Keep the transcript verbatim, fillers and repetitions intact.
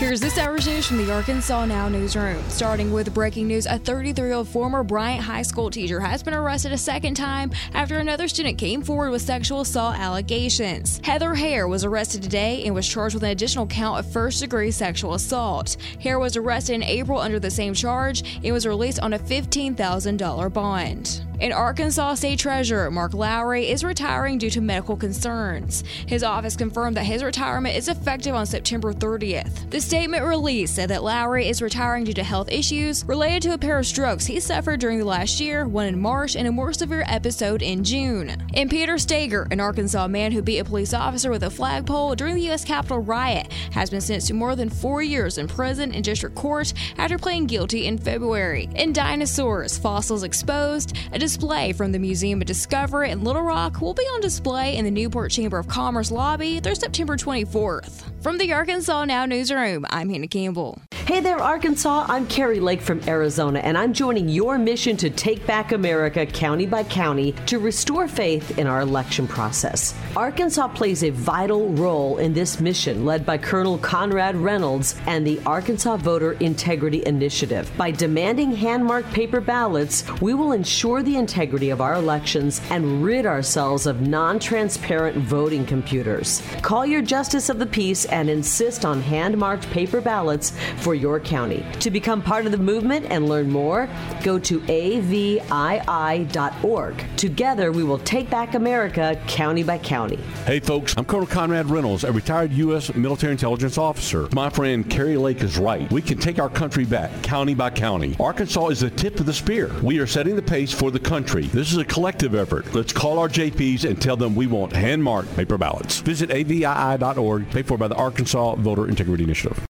Here's this hour's news from the Arkansas Now newsroom. Starting with breaking news, a thirty-three-year-old former Bryant High School teacher has been arrested a second time after another student came forward with sexual assault allegations. Heather Hare was arrested today and was charged with an additional count of first-degree sexual assault. Hare was arrested in April under the same charge and was released on a fifteen thousand dollars bond. And Arkansas State Treasurer Mark Lowry is retiring due to medical concerns. His office confirmed that his retirement is effective on September thirtieth. The statement released said that Lowry is retiring due to health issues related to a pair of strokes he suffered during the last year, one in March and a more severe episode in June. And Peter Stager, an Arkansas man who beat a police officer with a flagpole during the U S Capitol riot, has been sentenced to more than four years in prison and district court after pleading guilty in February. In Dinosaurs, Fossils Exposed, a display from the Museum of Discovery in Little Rock will be on display in the Newport Chamber of Commerce lobby through September twenty-fourth. From the Arkansas Now newsroom, I'm Hannah Campbell. Hey there, Arkansas. I'm Carrie Lake from Arizona, and I'm joining your mission to take back America county by county to restore faith in our election process. Arkansas plays a vital role in this mission, led by Colonel Conrad Reynolds and the Arkansas Voter Integrity Initiative. By demanding hand-marked paper ballots, we will ensure the integrity of our elections and rid ourselves of non-transparent voting computers. Call your Justice of the Peace and insist on hand-marked paper ballots for your county. To become part of the movement and learn more, go to A V I I dot org. Together, we will take back America county by county. Hey folks, I'm Colonel Conrad Reynolds, a retired U S military intelligence officer. My friend Carrie Lake is right. We can take our country back county by county. Arkansas is the tip of the spear. We are setting the pace for the country. This is a collective effort. Let's call our J Ps and tell them we want hand-marked paper ballots. Visit A V I I dot org, paid for by the Arkansas Voter Integrity Initiative.